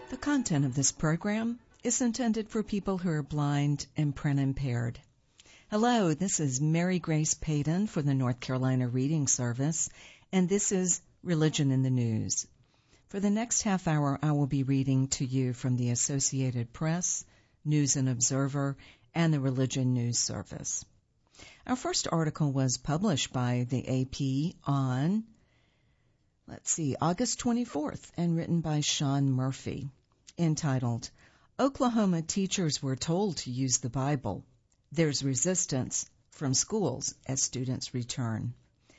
The content of this program is intended for people who are blind and print impaired. Hello, this is Mary Grace Payton for the North Carolina Reading Service, and this is Religion in the News. For the next half hour, I will be reading to you from the Associated Press, News and Observer, and the Religion News Service. Our first article was published by the AP on, August 24th, and written by Sean Murphy, entitled, Oklahoma Teachers Were Told to Use the Bible. There's Resistance from Schools as Students Return.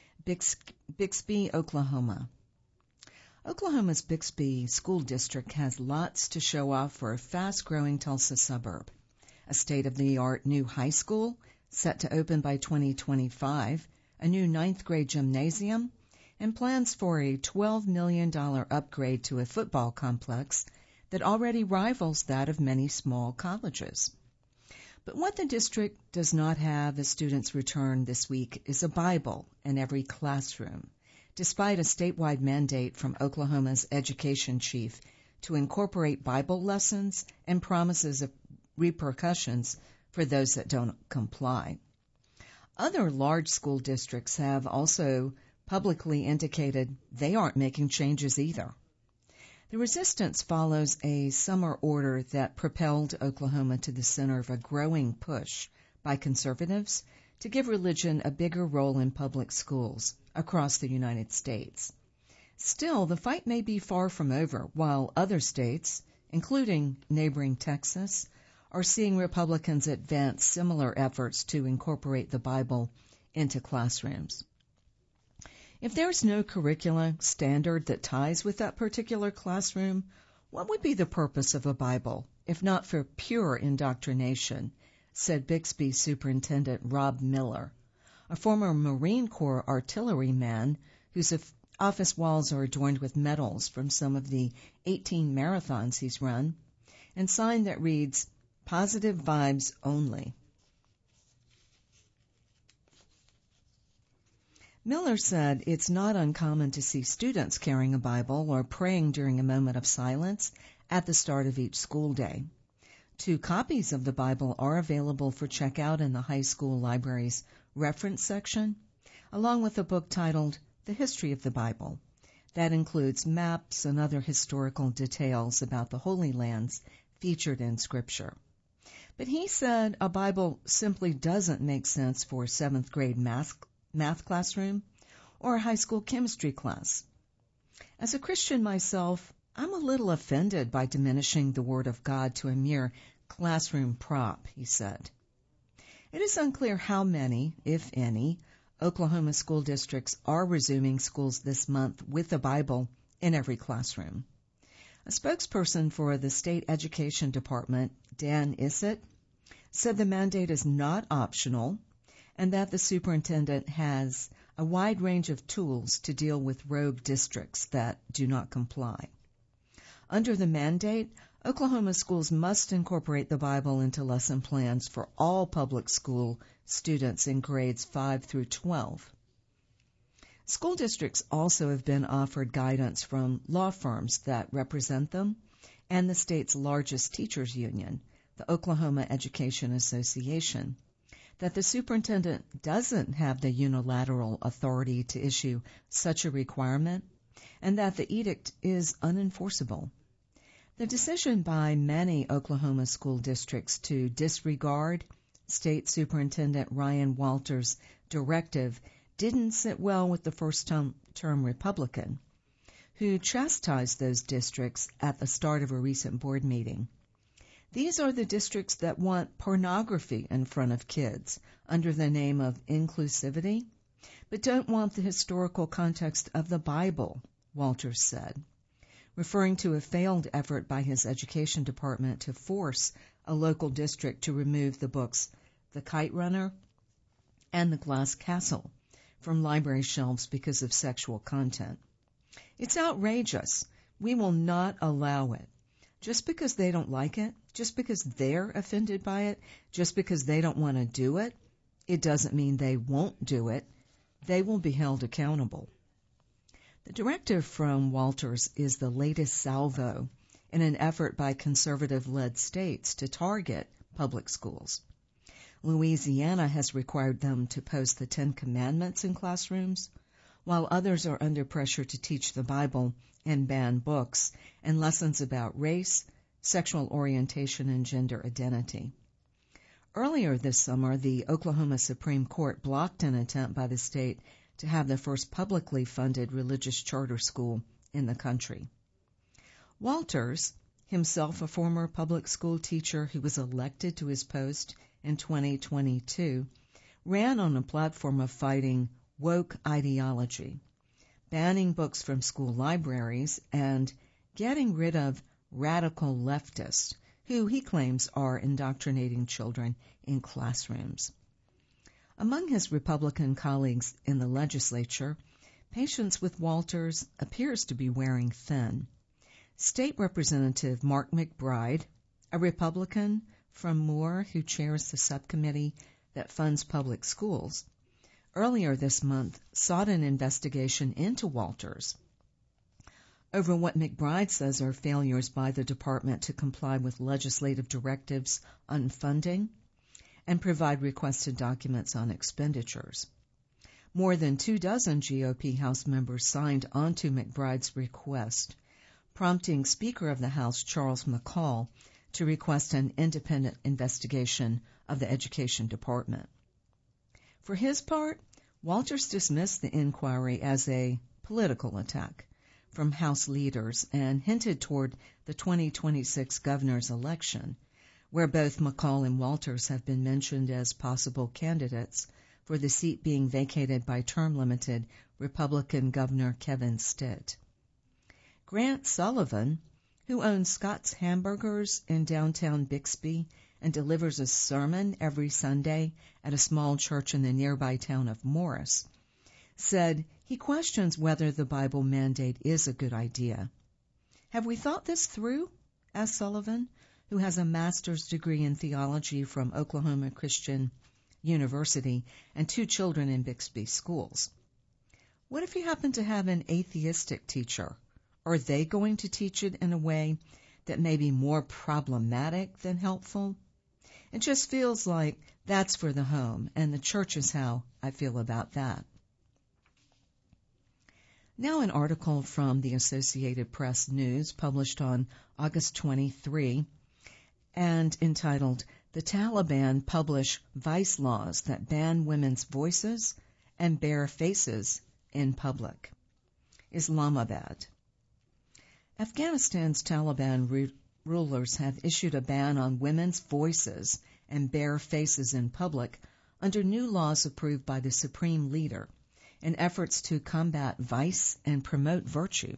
Bixby, Oklahoma. Oklahoma's Bixby School District has lots to show off for a fast-growing Tulsa suburb. A state-of-the-art new high school set to open by 2025, a new ninth-grade gymnasium, and plans for a $12 million upgrade to a football complex that already rivals that of many small colleges. But what the district does not have as students return this week is a Bible in every classroom, despite a statewide mandate from Oklahoma's education chief to incorporate Bible lessons and promises of repercussions for those that don't comply. Other large school districts have also publicly indicated they aren't making changes either. The resistance follows a summer order that propelled Oklahoma to the center of a growing push by conservatives to give religion a bigger role in public schools across the United States. Still, the fight may be far from over, while other states, including neighboring Texas, are seeing Republicans advance similar efforts to incorporate the Bible into classrooms. If there's no curricula standard that ties with that particular classroom, what would be the purpose of a Bible, if not for pure indoctrination, said Bixby Superintendent Rob Miller, a former Marine Corps artilleryman whose office walls are adorned with medals from some of the 18 marathons he's run, and sign that reads, Positive Vibes Only. Miller said it's not uncommon to see students carrying a Bible or praying during a moment of silence at the start of each school day. 2 copies of the Bible are available for checkout in the high school library's reference section, along with a book titled The History of the Bible. That includes maps and other historical details about the Holy Lands featured in Scripture. But he said a Bible simply doesn't make sense for a 7th grade math classroom or a high school chemistry class. As a Christian myself, I'm a little offended by diminishing the Word of God to a mere classroom prop, he said. It is unclear how many, if any, Oklahoma school districts are resuming schools this month with the Bible in every classroom. A spokesperson for the State Education Department, Dan Issett, said the mandate is not optional and that the superintendent has a wide range of tools to deal with rogue districts that do not comply. Under the mandate, Oklahoma schools must incorporate the Bible into lesson plans for all public school students in grades 5 through 12. School districts also have been offered guidance from law firms that represent them and the state's largest teachers union, the Oklahoma Education Association, that the superintendent doesn't have the unilateral authority to issue such a requirement, and that the edict is unenforceable. The decision by many Oklahoma school districts to disregard State Superintendent Ryan Walters' directive didn't sit well with the first-term Republican, who chastised those districts at the start of a recent board meeting. These are the districts that want pornography in front of kids under the name of inclusivity, but don't want the historical context of the Bible, Walters said, referring to a failed effort by his education department to force a local district to remove the books The Kite Runner and The Glass Castle from library shelves because of sexual content. It's outrageous. We will not allow it. Just because they don't like it, just because they're offended by it, just because they don't want to do it, it doesn't mean they won't do it. They will be held accountable. The directive from Walters is the latest salvo in an effort by conservative-led states to target public schools. Louisiana has required them to post the Ten Commandments in classrooms, while others are under pressure to teach the Bible and ban books and lessons about race, sexual orientation, and gender identity. Earlier this summer, the Oklahoma Supreme Court blocked an attempt by the state to have the first publicly funded religious charter school in the country. Walters, himself a former public school teacher who was elected to his post in 2022, ran on a platform of fighting woke ideology, banning books from school libraries, and getting rid of radical leftists who he claims are indoctrinating children in classrooms. Among his Republican colleagues in the legislature, patience with Walters appears to be wearing thin. State Representative Mark McBride, a Republican from Moore who chairs the subcommittee that funds public schools, earlier this month sought an investigation into Walters over what McBride says are failures by the department to comply with legislative directives on funding and provide requested documents on expenditures. More than 24 GOP House members signed onto McBride's request, prompting Speaker of the House Charles McCall to request an independent investigation of the Education Department. For his part, Walters dismissed the inquiry as a political attack from House leaders and hinted toward the 2026 governor's election, where both McCall and Walters have been mentioned as possible candidates for the seat being vacated by term-limited Republican Governor Kevin Stitt. Grant Sullivan, who owns Scott's Hamburgers in downtown Bixby and delivers a sermon every Sunday at a small church in the nearby town of Morris, said he questions whether the Bible mandate is a good idea. "Have we thought this through?" asked Sullivan, who has a master's degree in theology from Oklahoma Christian University and 2 children in Bixby schools. What if you happen to have an atheistic teacher? Are they going to teach it in a way that may be more problematic than helpful? It just feels like that's for the home, and the church is how I feel about that. Now an article from the Associated Press News published on August 23 and entitled, "The Taliban Publish Vice Laws That Ban Women's Voices and Bare Faces in Public." Islamabad. Afghanistan's Taliban rulers have issued a ban on women's voices and bare faces in public under new laws approved by the supreme leader in efforts to combat vice and promote virtue.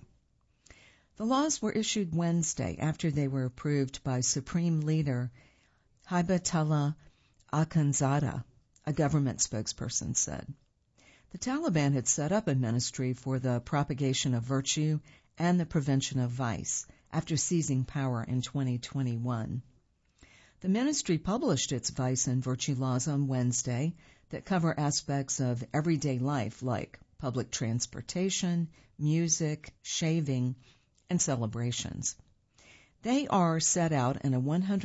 The laws were issued Wednesday after they were approved by Supreme Leader Hibatullah Akhundzada, a government spokesperson said. The Taliban had set up a ministry for the propagation of virtue and the prevention of vice after seizing power in 2021. The ministry published its vice and virtue laws on Wednesday that cover aspects of everyday life like public transportation, music, shaving, and celebrations. They are set out in a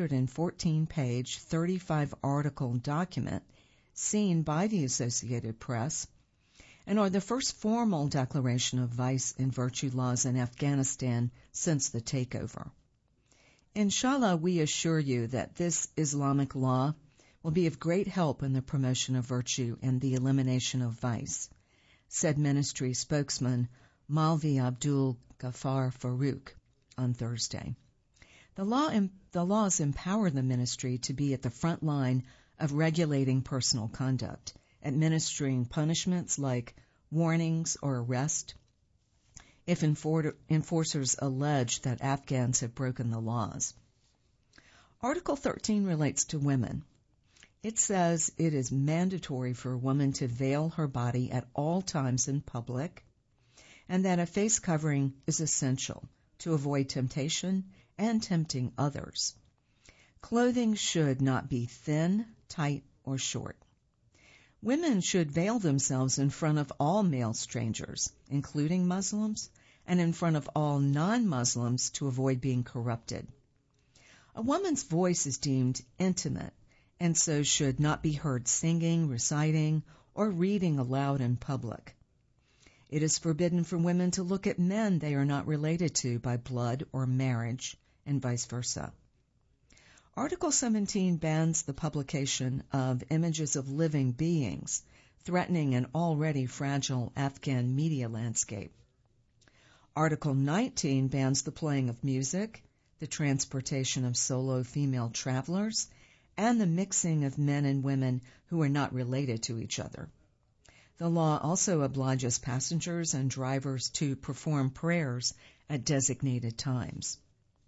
114-page, 35-article document seen by the Associated Press and are the first formal declaration of vice and virtue laws in Afghanistan since the takeover. Inshallah, we assure you that this Islamic law will be of great help in the promotion of virtue and the elimination of vice, said ministry spokesman Maulvi Abdul Ghaffar Farouk on Thursday. The laws empower the ministry to be at the front line of regulating personal conduct, administering punishments like warnings or arrest if enforcers allege that Afghans have broken the laws. Article 13 relates to women. It says it is mandatory for a woman to veil her body at all times in public, and that a face covering is essential to avoid temptation and tempting others. Clothing should not be thin, tight, or short. Women should veil themselves in front of all male strangers, including Muslims, and in front of all non-Muslims to avoid being corrupted. A woman's voice is deemed intimate, and so should not be heard singing, reciting, or reading aloud in public. It is forbidden for women to look at men they are not related to by blood or marriage, and vice versa. Article 17 bans the publication of images of living beings, threatening an already fragile Afghan media landscape. Article 19 bans the playing of music, the transportation of solo female travelers, and the mixing of men and women who are not related to each other. The law also obliges passengers and drivers to perform prayers at designated times.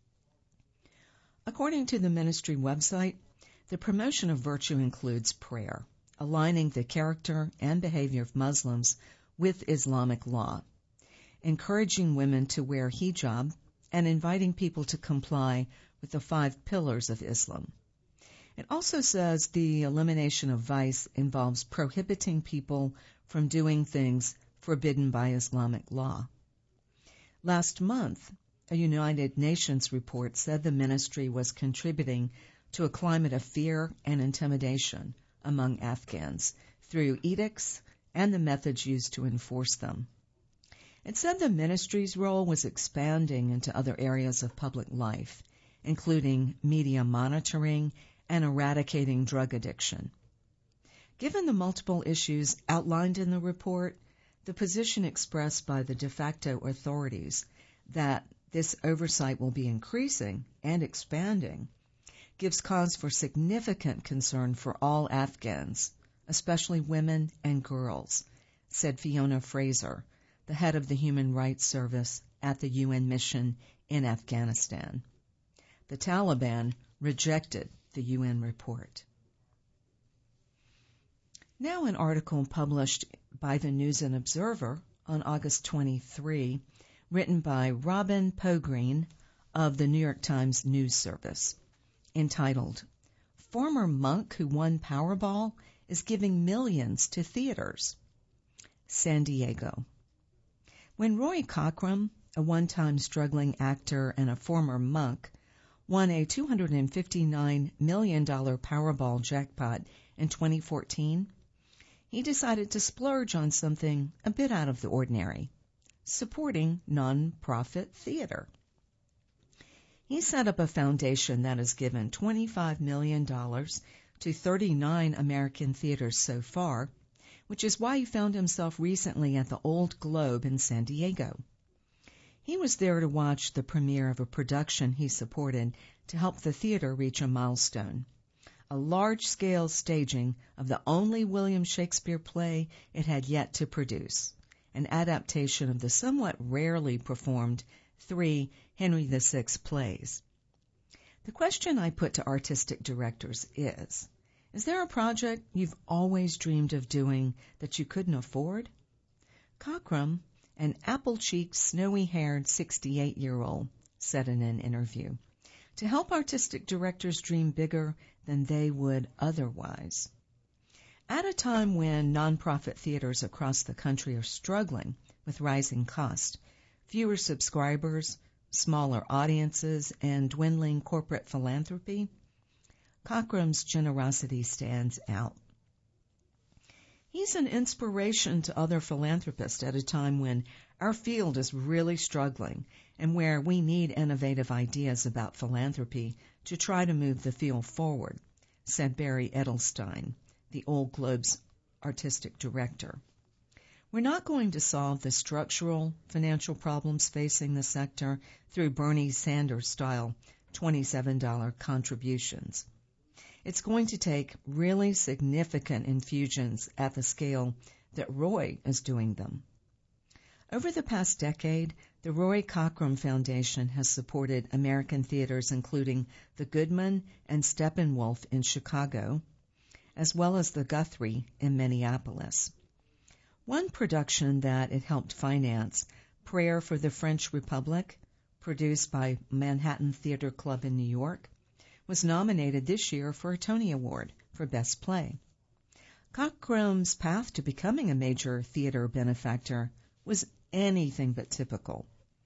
According to the ministry website, the promotion of virtue includes prayer, aligning the character and behavior of Muslims with Islamic law, encouraging women to wear hijab, and inviting people to comply with the 5 pillars of Islam. It also says the elimination of vice involves prohibiting people from doing things forbidden by Islamic law. Last month, a United Nations report said the ministry was contributing to a climate of fear and intimidation among Afghans through edicts and the methods used to enforce them. It said the ministry's role was expanding into other areas of public life, including media monitoring and eradicating drug addiction. Given the multiple issues outlined in the report, the position expressed by the de facto authorities that this oversight will be increasing and expanding gives cause for significant concern for all Afghans, especially women and girls, said Fiona Fraser, the head of the Human Rights Service at the UN mission in Afghanistan. The Taliban rejected the UN report. Now an article published by the News and Observer on August 23, written by Robin Pogreen of the New York Times News Service, entitled, "Former Monk Who Won Powerball is Giving Millions to Theaters." San Diego. When Roy Cockrum, a one-time struggling actor and a former monk, won a $259 million Powerball jackpot in 2014, he decided to splurge on something a bit out of the ordinary, supporting non-profit theater. He set up a foundation that has given $25 million to 39 American theaters so far, which is why he found himself recently at the Old Globe in San Diego. He was there to watch the premiere of a production he supported to help the theater reach a milestone, a large-scale staging of the only William Shakespeare play it had yet to produce, an adaptation of the somewhat rarely performed 3 Henry VI plays. The question I put to artistic directors is there a project you've always dreamed of doing that you couldn't afford? Cockrum, an apple-cheeked, snowy-haired 68-year-old, said in an interview, to help artistic directors dream bigger than they would otherwise. At a time when nonprofit theaters across the country are struggling with rising costs, fewer subscribers, smaller audiences, and dwindling corporate philanthropy, Cockrum's generosity stands out. He's an inspiration to other philanthropists at a time when our field is really struggling and where we need innovative ideas about philanthropy to try to move the field forward, said Barry Edelstein, the Old Globe's artistic director. We're not going to solve the structural financial problems facing the sector through Bernie Sanders-style $27 contributions. It's going to take really significant infusions at the scale that Roy is doing them. Over the past decade, the Roy Cockrum Foundation has supported American theaters including the Goodman and Steppenwolf in Chicago, as well as the Guthrie in Minneapolis. One production that it helped finance, Prayer for the French Republic, produced by Manhattan Theater Club in New York, was nominated this year for a Tony Award for Best Play. Cockrum's path to becoming a major theater benefactor was anything but typical.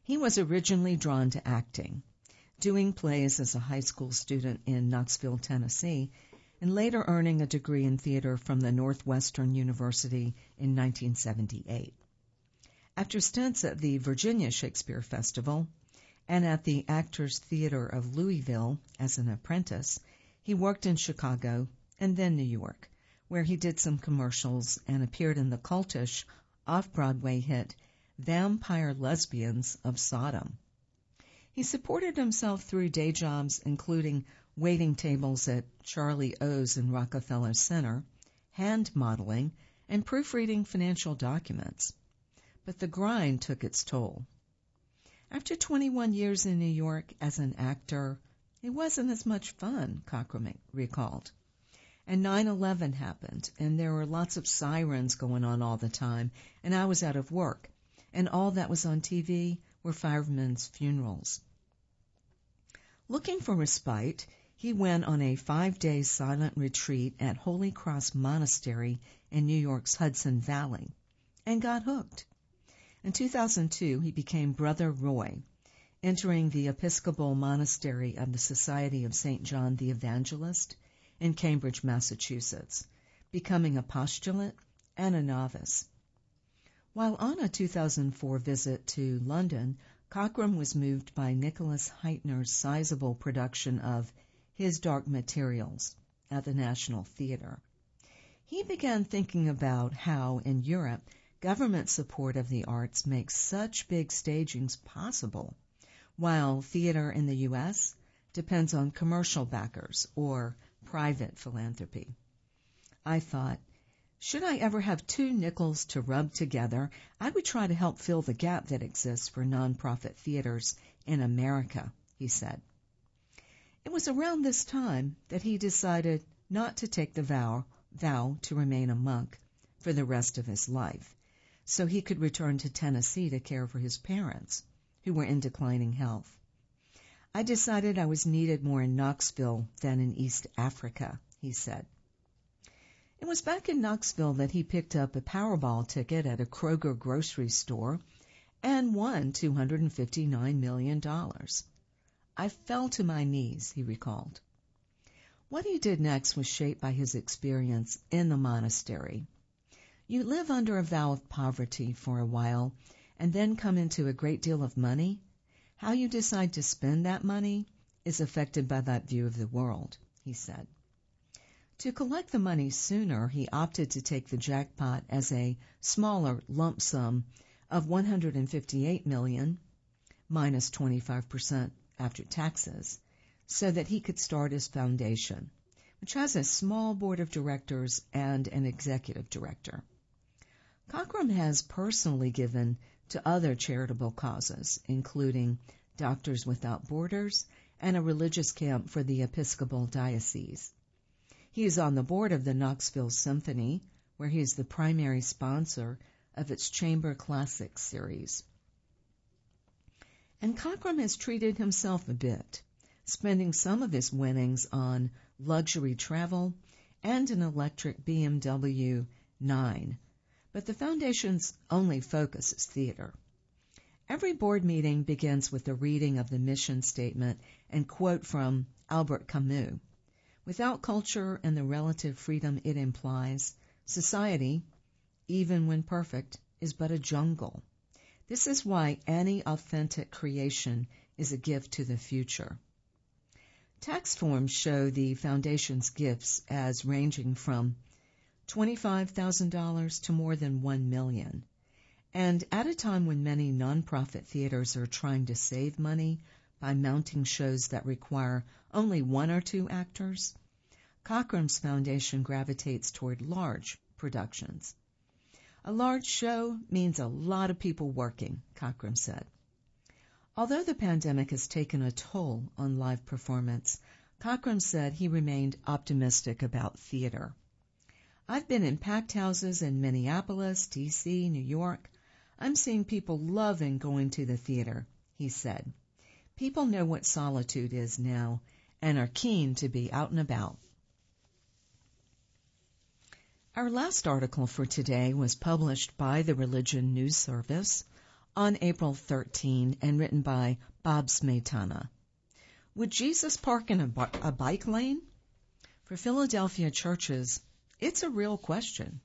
He was originally drawn to acting, doing plays as a high school student in Knoxville, Tennessee, and later earning a degree in theater from the Northwestern University in 1978. After stints at the Virginia Shakespeare Festival and at the Actors Theater of Louisville as an apprentice, he worked in Chicago and then New York, where he did some commercials and appeared in the cultish off-Broadway hit Vampire Lesbians of Sodom. He supported himself through day jobs including waiting tables at Charlie O's in Rockefeller Center, hand modeling, and proofreading financial documents. But the grind took its toll. After 21 years in New York as an actor, it wasn't as much fun, Cockrum recalled. And 9/11 happened, and there were lots of sirens going on all the time, and I was out of work, and all that was on TV were firemen's funerals. Looking for respite, he went on a 5-day silent retreat at Holy Cross Monastery in New York's Hudson Valley, and got hooked. In 2002, he became Brother Roy, entering the Episcopal Monastery of the Society of St. John the Evangelist in Cambridge, Massachusetts, becoming a postulant and a novice. While on a 2004 visit to London, Cockrum was moved by Nicholas Heitner's sizable production of His Dark Materials at the National Theatre. He began thinking about how, in Europe, government support of the arts makes such big stagings possible, while theater in the U.S. depends on commercial backers or private philanthropy. I thought, should I ever have 2 nickels to rub together, I would try to help fill the gap that exists for nonprofit theaters in America, he said. It was around this time that he decided not to take the vow to remain a monk for the rest of his life, so he could return to Tennessee to care for his parents, who were in declining health. I decided I was needed more in Knoxville than in East Africa, he said. It was back in Knoxville that he picked up a Powerball ticket at a Kroger grocery store and won $259 million. I fell to my knees, he recalled. What he did next was shaped by his experience in the monastery. You live under a vow of poverty for a while and then come into a great deal of money. How you decide to spend that money is affected by that view of the world, he said. To collect the money sooner, he opted to take the jackpot as a smaller lump sum of $158 million, minus 25% after taxes, so that he could start his foundation, which has a small board of directors and an executive director. Cockrum has personally given to other charitable causes, including Doctors Without Borders and a religious camp for the Episcopal Diocese. He is on the board of the Knoxville Symphony, where he is the primary sponsor of its Chamber Classics series. And Cockrum has treated himself a bit, spending some of his winnings on luxury travel and an electric BMW 9. But the foundation's only focus is theater. Every board meeting begins with a reading of the mission statement and quote from Albert Camus. Without culture and the relative freedom it implies, society, even when perfect, is but a jungle. This is why any authentic creation is a gift to the future. Tax forms show the Foundation's gifts as ranging from $25,000 to more than $1 million. And at a time when many nonprofit theaters are trying to save money by mounting shows that require only 1 or 2 actors, Cockrum's foundation gravitates toward large productions. A large show means a lot of people working, Cockrum said. Although the pandemic has taken a toll on live performance, Cockrum said he remained optimistic about theater. I've been in packed houses in Minneapolis, D.C., New York. I'm seeing people loving going to the theater, he said. People know what solitude is now and are keen to be out and about. Our last article for today was published by the Religion News Service on April 13 and written by Bob Smetana. Would Jesus park in a bike lane? For Philadelphia churches, it's a real question.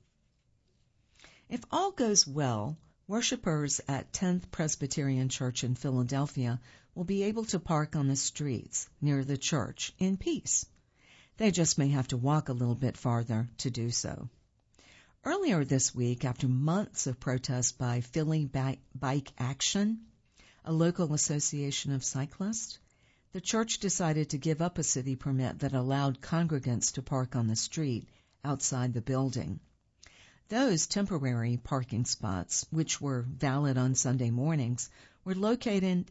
If all goes well, worshipers at 10th Presbyterian Church in Philadelphia will be able to park on the streets near the church in peace. They just may have to walk a little bit farther to do so. Earlier this week, after months of protest by Philly Bike Action, a local association of cyclists, the church decided to give up a city permit that allowed congregants to park on the street outside the building. Those temporary parking spots, which were valid on Sunday mornings, were located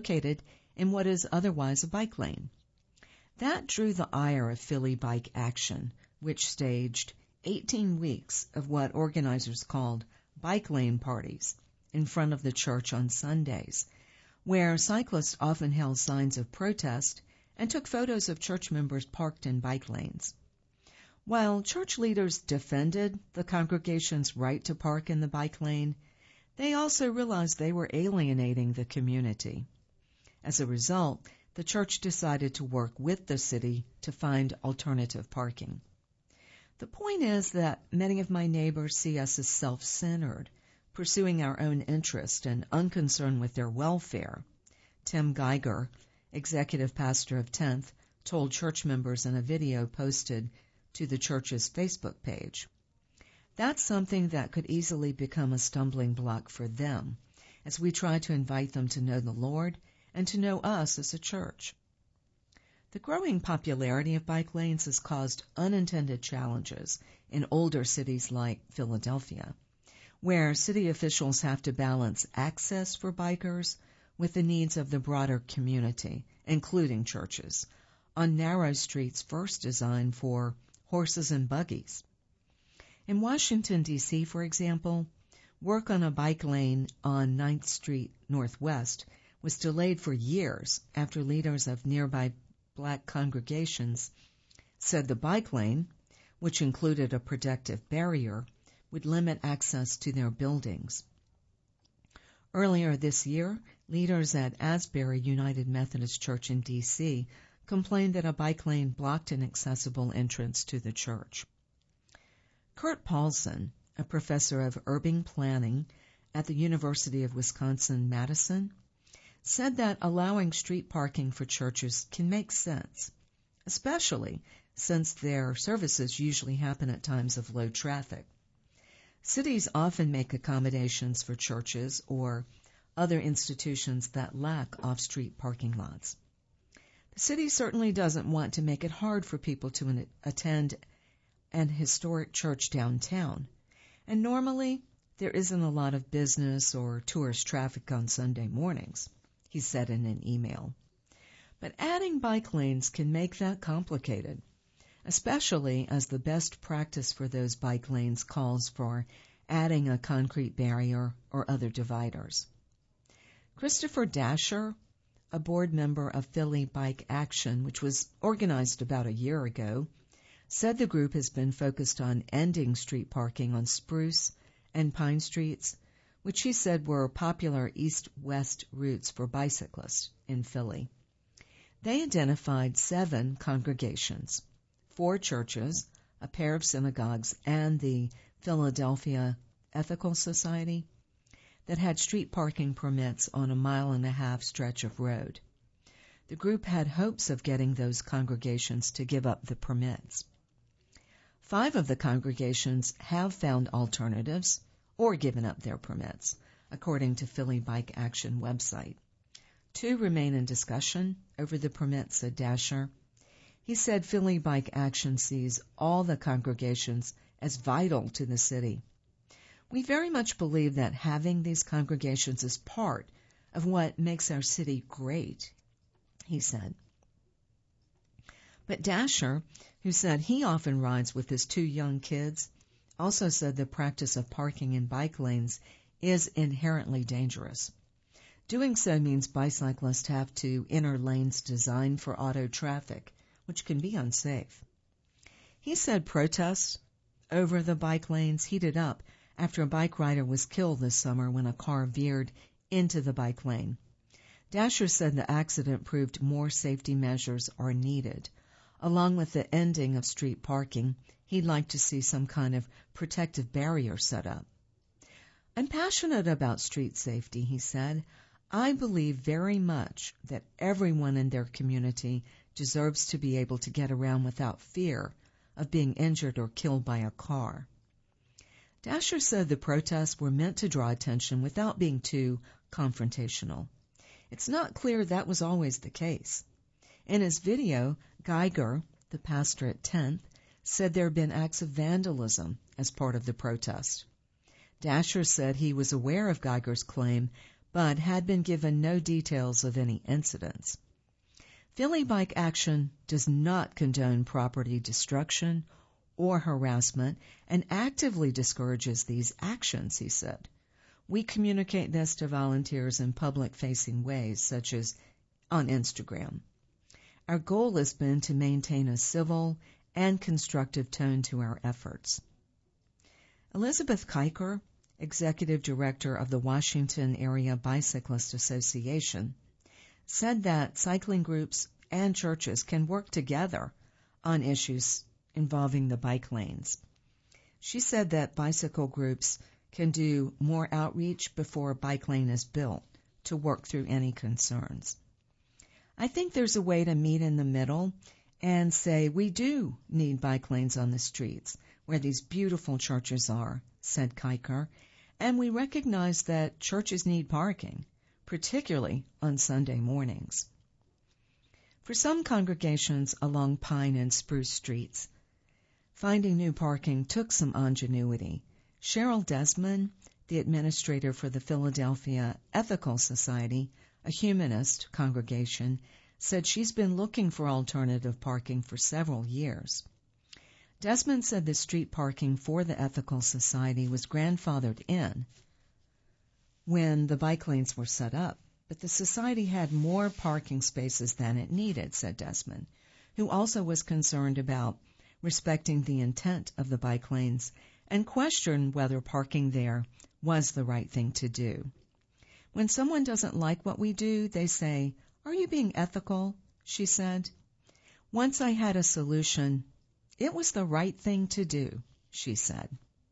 in what is otherwise a bike lane. That drew the ire of Philly Bike Action, which staged 18 weeks of what organizers called bike lane parties in front of the church on Sundays, where cyclists often held signs of protest and took photos of church members parked in bike lanes. While church leaders defended the congregation's right to park in the bike lane, they also realized they were alienating the community. As a result, the church decided to work with the city to find alternative parking. The point is that many of my neighbors see us as self-centered, pursuing our own interest and unconcerned with their welfare. Tim Geiger, executive pastor of 10th, told church members in a video posted to the church's Facebook page. That's something that could easily become a stumbling block for them as we try to invite them to know the Lord and to know us as a church. The growing popularity of bike lanes has caused unintended challenges in older cities like Philadelphia, where city officials have to balance access for bikers with the needs of the broader community, including churches, on narrow streets first designed for horses and buggies. In Washington, D.C., for example, work on a bike lane on 9th Street Northwest was delayed for years after leaders of nearby black congregations said the bike lane, which included a protective barrier, would limit access to their buildings. Earlier this year, leaders at Asbury United Methodist Church in D.C. complained that a bike lane blocked an accessible entrance to the church. Kurt Paulson, a professor of urban planning at the University of Wisconsin-Madison, said that allowing street parking for churches can make sense, especially since their services usually happen at times of low traffic. Cities often make accommodations for churches or other institutions that lack off-street parking lots. The city certainly doesn't want to make it hard for people to attend an historic church downtown, and normally there isn't a lot of business or tourist traffic on Sunday mornings, he said in an email. But adding bike lanes can make that complicated, especially as the best practice for those bike lanes calls for adding a concrete barrier or other dividers. Christopher Dasher, a board member of Philly Bike Action, which was organized about a year ago, said the group has been focused on ending street parking on Spruce and Pine Streets, which he said were popular east-west routes for bicyclists in Philly. They identified 7 congregations, 4 churches, a pair of synagogues, and the Philadelphia Ethical Society, that had street parking permits on a 1.5 mile stretch of road. The group had hopes of getting those congregations to give up the permits. 5 of the congregations have found alternatives or given up their permits, according to Philly Bike Action website. 2 remain in discussion over the permits, said Dasher. He said Philly Bike Action sees all the congregations as vital to the city. We very much believe that having these congregations is part of what makes our city great, he said. But Dasher, who said he often rides with his 2 young kids, also said the practice of parking in bike lanes is inherently dangerous. Doing so means bicyclists have to enter lanes designed for auto traffic, which can be unsafe. He said protests over the bike lanes heated up after a bike rider was killed this summer when a car veered into the bike lane. Dasher said the accident proved more safety measures are needed. Along with the ending of street parking, he'd like to see some kind of protective barrier set up. I'm passionate about street safety, he said. I believe very much that everyone in their community deserves to be able to get around without fear of being injured or killed by a car. Dasher said the protests were meant to draw attention without being too confrontational. It's not clear that was always the case. In his video, Geiger, the pastor at 10th, said there had been acts of vandalism as part of the protest. Dasher said he was aware of Geiger's claim, but had been given no details of any incidents. Philly Bike Action does not condone property destruction or harassment and actively discourages these actions, he said. We communicate this to volunteers in public-facing ways, such as on Instagram. Our goal has been to maintain a civil and constructive tone to our efforts. Elizabeth Kiker, Executive Director of the Washington Area Bicyclist Association, said that cycling groups and churches can work together on issues involving the bike lanes. She said that bicycle groups can do more outreach before a bike lane is built to work through any concerns. I think there's a way to meet in the middle and say we do need bike lanes on the streets where these beautiful churches are, said Kiker, and we recognize that churches need parking, particularly on Sunday mornings. For some congregations along Pine and Spruce Streets, finding new parking took some ingenuity. Cheryl Desmond, the administrator for the Philadelphia Ethical Society, a humanist congregation, said she's been looking for alternative parking for several years. Desmond said the street parking for the Ethical Society was grandfathered in when the bike lanes were set up, but the society had more parking spaces than it needed, said Desmond, who also was concerned about respecting the intent of the bike lanes and questioned whether parking there was the right thing to do. When someone doesn't like what we do, they say, "Are you being ethical?" she said. Once I had a solution. It was the right thing to do, she said.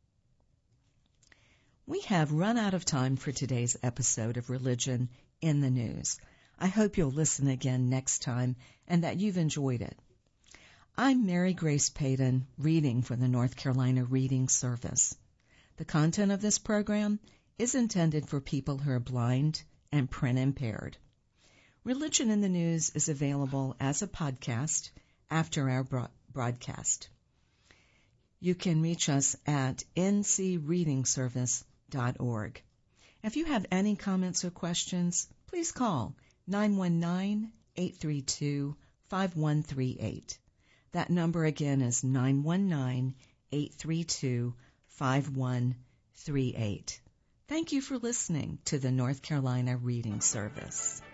We have run out of time for today's episode of Religion in the News. I hope you'll listen again next time and that you've enjoyed it. I'm Mary Grace Payton, reading for the North Carolina Reading Service. The content of this program is intended for people who are blind and print impaired. Religion in the News is available as a podcast after our broadcast. You can reach us at ncreadingservice.org. If you have any comments or questions, please call 919-832-5138. That number again is 919-832-5138. Thank you for listening to the North Carolina Reading Service.